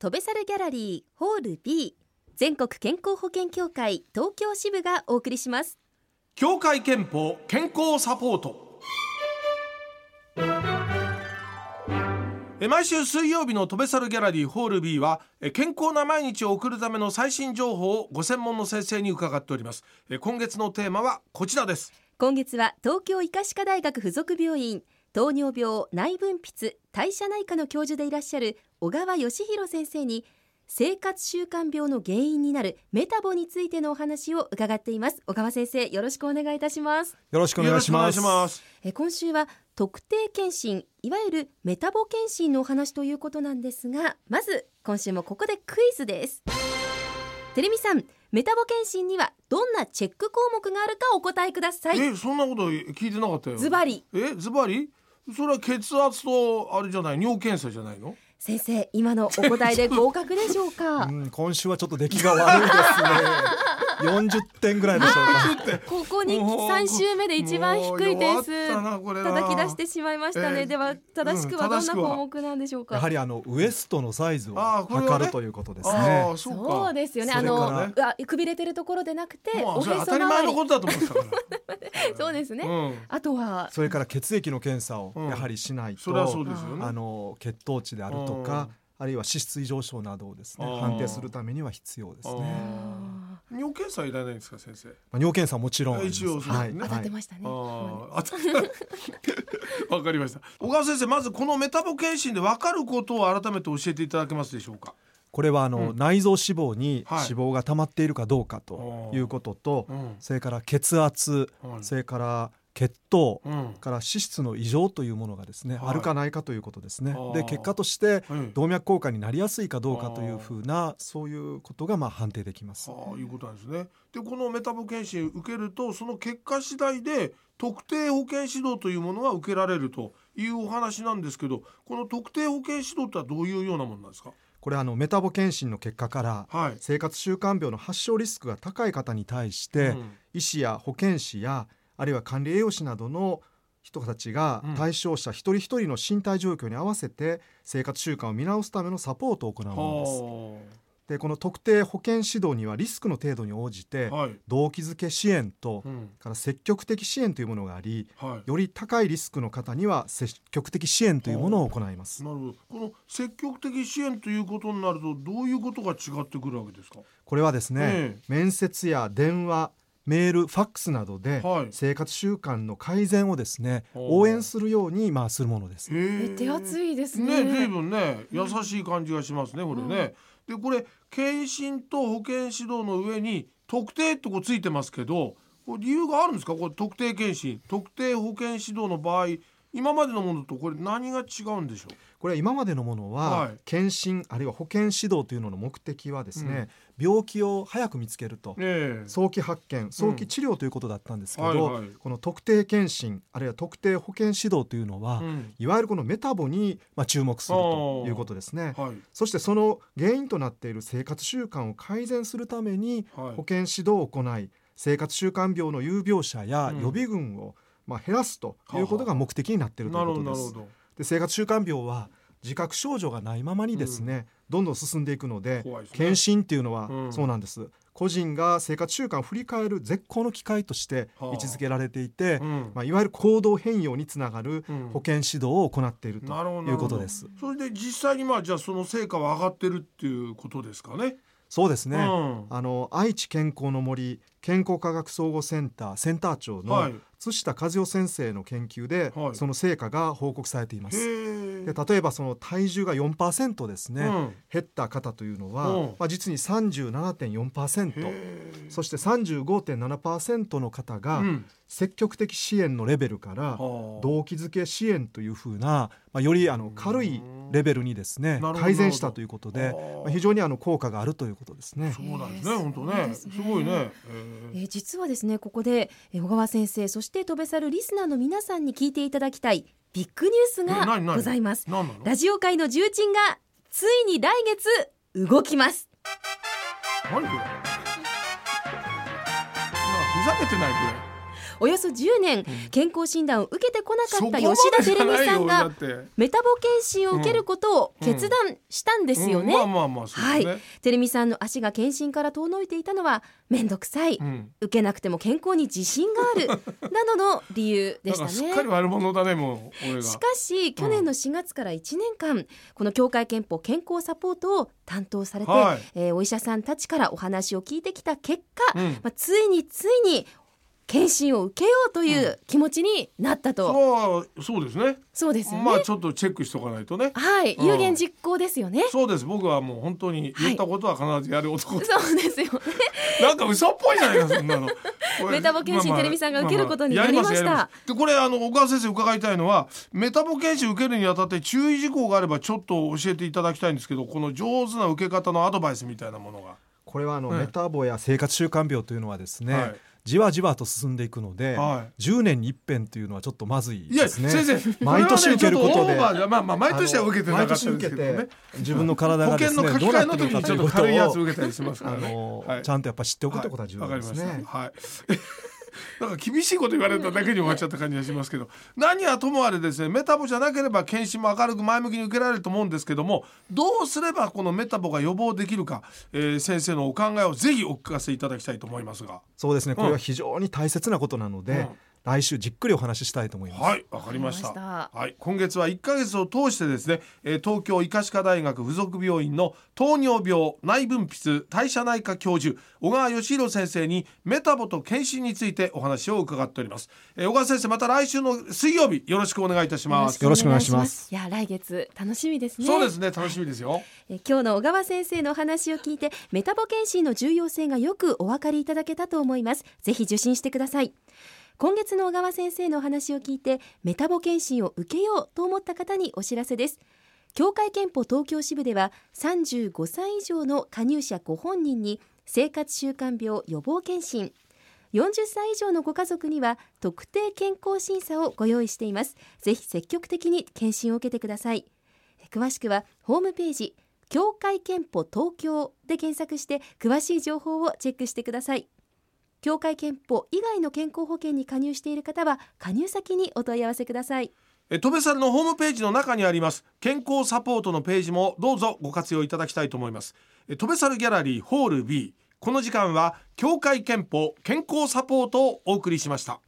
飛べ猿ギャラリーホール B 全国健康保険協会東京支部がお送りします。 協会憲法健康サポート。毎週水曜日の飛べ猿ギャラリーホール B は健康な毎日を送るための最新情報をご専門の先生に伺っております。今月のテーマはこちらです。 今月は東京医科歯科大学附属病院糖尿病内分泌代謝内科の教授でいらっしゃる小川義弘先生に生活習慣病の原因になるメタボについてのお話を伺っています。小川先生、よろしくお願いいたします。 よろしくお願いします。 今週は特定健診、いわゆるメタボ健診のお話ということなんですが、まず今週もここでクイズです。てるみさん、メタボ健診にはどんなチェック項目があるかお答えください。 そんなこと聞いてなかったよ。 ズバリ。 ズバリ？それは血圧とあれじゃない、尿検査じゃないの？ 先生、今のお答えで合格でしょうか？ 今週はちょっと出来が悪いですね。40点ぐらいでしょうか。 ここに3週目で一番低い点数叩き出してしまいましたね。では正しくはどんな項目なんでしょうか？ やはりウエストのサイズを測るということですね。 そうですよね。くびれてるところでなくて、おへそ周り。 当たり前のことだと思ってたから。 そうですね。あとはそれから血液の検査をやはりしないと、 それはそうですよね。 血糖値であるとか、あるいは脂質異常症などをですね、判定するためには必要ですね。 尿検査いらないんですか、先生？ 尿検査もちろん一応、 当たってましたね。 わかりました。小川先生、まずこのメタボ検診で分かることを改めて教えていただけますでしょうか？ これは内臓脂肪に脂肪が溜まっているかどうかということと、それから血圧、それから血糖、から脂質の異常というものがですね、あるかないかということですね。で、結果として動脈硬化になりやすいかどうかというふうな、そういうことが判定できます。 いうことなんですね。で、このメタボ検診受けると、その結果次第で特定保健指導というものが受けられるというお話なんですけど、この特定保健指導とはどういうようなものなんですか？ これメタボ検診の結果から、生活習慣病の発症リスクが高い方に対して、医師や保健師やあるいは管理栄養士などの人たちが対象者一人一人の身体状況に合わせて生活習慣を見直すためのサポートを行うものです。で、この特定保健指導にはリスクの程度に応じて、動機づけ支援と、から積極的支援というものがあり、より高いリスクの方には積極的支援というものを行います。 なるほど。この積極的支援ということになると、どういうことが違ってくるわけですか？ これはですね、面接や電話、メール、ファックスなどで生活習慣の改善をですね、応援するようにするものです。 手厚いですね。 随分ね、優しい感じがしますね、これね。で、これ検診と保健指導の上に特定ってついてますけど、これ理由があるんですか？これ特定検診、特定保健指導の場合、今までのものとこれ何が違うんでしょう？ これ今までのものは、検診あるいは保健指導というのの目的はですね、病気を早く見つけると、早期発見、早期治療ということだったんですけど、この特定検診あるいは特定保健指導というのは、いわゆるこのメタボに注目するということですね。そしてその原因となっている生活習慣を改善するために保健指導を行い、生活習慣病の有病者や予備軍を減らすということが目的になっているということです。で、生活習慣病は自覚症状がないままにですね、どんどん進んでいくので、検診っていうのは、そうなんです。個人が生活習慣を振り返る絶好の機会として位置づけられていて、いわゆる行動変容につながる保健指導を行っているということです。 それで実際にじゃあその成果は上がってるっていうことですかね？ そうですね。愛知健康の森健康科学総合センターセンター長の津下和代先生の研究で、その成果が報告されています。で、例えばその体重が 4% ですね、減った方というのは、実に 37.4%、そして 35.7% の方が、積極的支援のレベルから動機づけ支援というふうな、より軽いレベルにですね改善したということで、非常に効果があるということですね。 そうなんですね。本当ね、すごいね。 実はですね、ここで小川先生、そして飛べ猿リスナーの皆さんに聞いていただきたいビッグニュースがございます。ラジオ界の重鎮がついに来月動きます。 何これ？ふざけてないこれ？ およそ10年健康診断を受けてこなかった吉田照美さんがメタボ検診を受けることを決断したんですよね。はい、照美さんの足が検診から遠のいていたのはめんどくさい、受けなくても健康に自信があるなどの理由でしたね。 すっかり悪者だね、もう俺が。 しかし去年の4月から1年間、この協会憲法健康サポートを担当されて、お医者さんたちからお話を聞いてきた結果、ついに検診を受けようという気持ちになったと。 そうですね。 そうですよね。 ちょっとチェックしとかないとね。 はい、有言実行ですよね。 そうです。僕はもう本当に言ったことは必ずやる男、 そうですよね。 なんか嘘っぽいじゃないかそんなの。 メタボ検診、照美さんが受けることになりました。 でこれ小川先生伺いたいのは、メタボ検診受けるにあたって注意事項があればちょっと教えていただきたいんですけど、この上手な受け方のアドバイスみたいなものが。 これはメタボや生活習慣病というのはですね、じわじわと進んでいくので、10年に一遍というのはちょっとまずいですね。 いや先生、 毎年受けることで、 毎年は受けてなかったですけどね。 自分の体がですね、 保険の書き換えの時にちょっと軽いやつ受けたりしますからね。 ちゃんとやっぱ知っておくってことは重要ですね。 なんか厳しいこと言われただけに終わっちゃった感じがしますけど、何はともあれですね、メタボじゃなければ検診も明るく前向きに受けられると思うんですけども、どうすればこのメタボが予防できるか、先生のお考えをぜひお聞かせいただきたいと思いますが。 そうですね、これは非常に大切なことなので、来週じっくりお話ししたいと思います。 はい、わかりました。はい、今月は1ヶ月を通してですね、東京医科歯科大学附属病院の糖尿病内分泌代謝内科教授小川義弘先生にメタボと検診についてお話を伺っております。小川先生、また来週の水曜日よろしくお願いいたします。 よろしくお願いします。 いや、来月楽しみですね。 そうですね、楽しみですよ。 今日の小川先生のお話を聞いて、メタボ検診の重要性がよくお分かりいただけたと思います。ぜひ受診してください。今月の小川先生のお話を聞いてメタボ検診を受けようと思った方にお知らせです。協会憲法東京支部では35歳以上の加入者ご本人に生活習慣病予防検診、40歳以上のご家族には特定健康審査をご用意しています。ぜひ積極的に検診を受けてください。詳しくはホームページ協会憲法東京で検索して詳しい情報をチェックしてください。協会憲法以外の健康保険に加入している方は加入先にお問い合わせください。 戸部さんのホームページの中にあります健康サポートのページもどうぞご活用いただきたいと思います。戸部サルギャラリーホール B、 この時間は協会憲法健康サポートをお送りしました。